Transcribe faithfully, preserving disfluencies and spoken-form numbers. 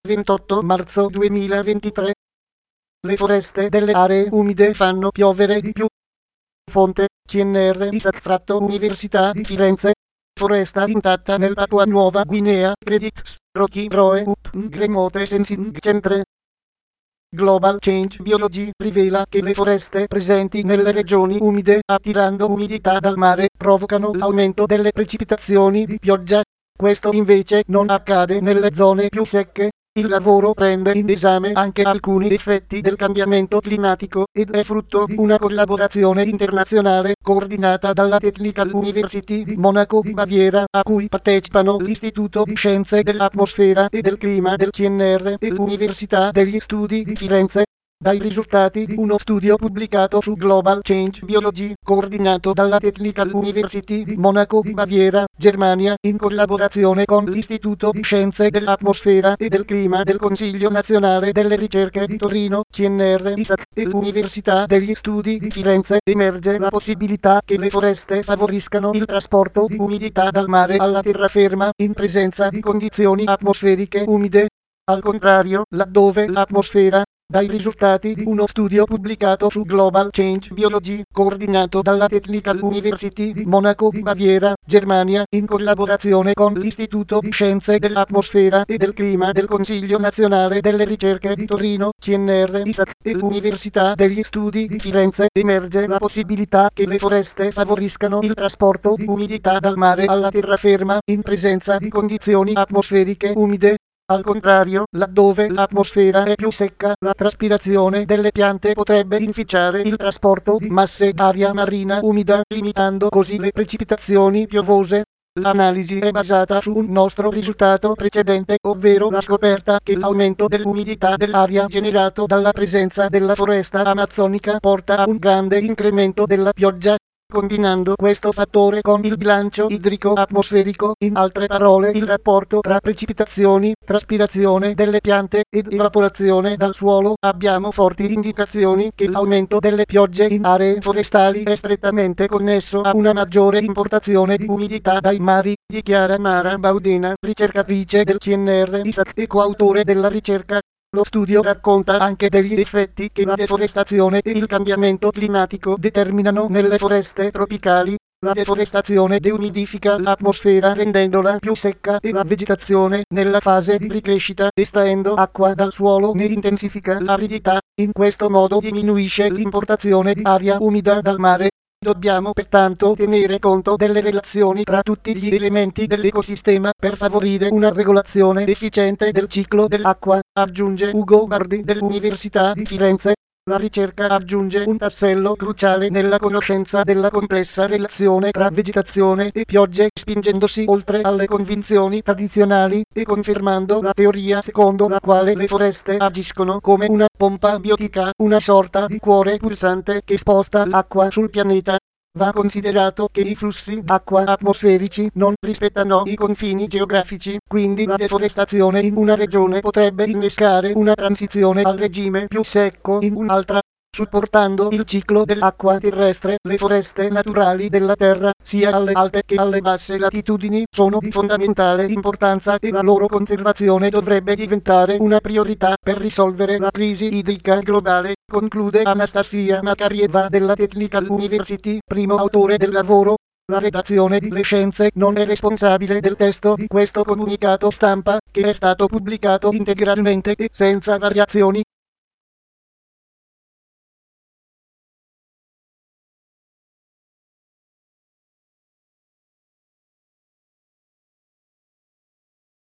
ventotto marzo duemilaventitré. Le foreste delle aree umide fanno piovere di più. Fonte: C N R Isaac Fratto Università di Firenze. Foresta intatta nel Papua Nuova Guinea. Credits: Rocky Roe Up Remote Sensing Centre. Global Change Biology rivela che le foreste presenti nelle regioni umide, attirando umidità dal mare, provocano l'aumento delle precipitazioni di pioggia. Questo invece non accade nelle zone più secche. Il lavoro prende in esame anche alcuni effetti del cambiamento climatico ed è frutto di una collaborazione internazionale coordinata dalla Technical University di Monaco di Baviera, a cui partecipano l'Istituto di Scienze dell'Atmosfera e del Clima del C N R e l'Università degli Studi di Firenze. Dai risultati di uno studio pubblicato su Global Change Biology, coordinato dalla Technical University di Monaco di Baviera, Germania, in collaborazione con l'Istituto di Scienze dell'Atmosfera e del Clima del Consiglio Nazionale delle Ricerche di Torino, C N R Isaac, e l'Università degli Studi di Firenze, emerge la possibilità che le foreste favoriscano il trasporto di umidità dal mare alla terraferma, in presenza di condizioni atmosferiche umide. Al contrario, laddove l'atmosfera, dai risultati di uno studio pubblicato su Global Change Biology, coordinato dalla Technical University di Monaco di Baviera, Germania, in collaborazione con l'Istituto di Scienze dell'Atmosfera e del Clima del Consiglio Nazionale delle Ricerche di Torino, C N R Isaac, e l'Università degli Studi di Firenze, emerge la possibilità che le foreste favoriscano il trasporto di umidità dal mare alla terraferma, in presenza di condizioni atmosferiche umide. Al contrario, laddove l'atmosfera è più secca, la traspirazione delle piante potrebbe inficiare il trasporto di masse d'aria marina umida, limitando così le precipitazioni piovose. L'analisi è basata su un nostro risultato precedente, ovvero la scoperta che l'aumento dell'umidità dell'aria generato dalla presenza della foresta amazzonica porta a un grande incremento della pioggia. Combinando questo fattore con il bilancio idrico atmosferico, in altre parole il rapporto tra precipitazioni, traspirazione delle piante ed evaporazione dal suolo, abbiamo forti indicazioni che l'aumento delle piogge in aree forestali è strettamente connesso a una maggiore importazione di umidità dai mari, dichiara Mara Baudena, ricercatrice del C N R Isaac e coautore della ricerca. Lo studio racconta anche degli effetti che la deforestazione e il cambiamento climatico determinano nelle foreste tropicali. La deforestazione deumidifica l'atmosfera rendendola più secca e la vegetazione, nella fase di ricrescita, estraendo acqua dal suolo, ne intensifica l'aridità. In questo modo diminuisce l'importazione di aria umida dal mare. Dobbiamo pertanto tenere conto delle relazioni tra tutti gli elementi dell'ecosistema per favorire una regolazione efficiente del ciclo dell'acqua, aggiunge Ugo Bardi dell'Università di Firenze. La ricerca aggiunge un tassello cruciale nella conoscenza della complessa relazione tra vegetazione e piogge, spingendosi oltre alle convinzioni tradizionali e confermando la teoria secondo la quale le foreste agiscono come una pompa biotica, una sorta di cuore pulsante che sposta l'acqua sul pianeta. Va considerato che i flussi d'acqua atmosferici non rispettano i confini geografici, quindi la deforestazione in una regione potrebbe innescare una transizione al regime più secco in un'altra. Supportando il ciclo dell'acqua terrestre, le foreste naturali della Terra, sia alle alte che alle basse latitudini, sono di fondamentale importanza e la loro conservazione dovrebbe diventare una priorità per risolvere la crisi idrica globale, conclude Anastasia Makarieva della Technical University, primo autore del lavoro. La redazione di Le Scienze non è responsabile del testo di questo comunicato stampa, che è stato pubblicato integralmente e senza variazioni.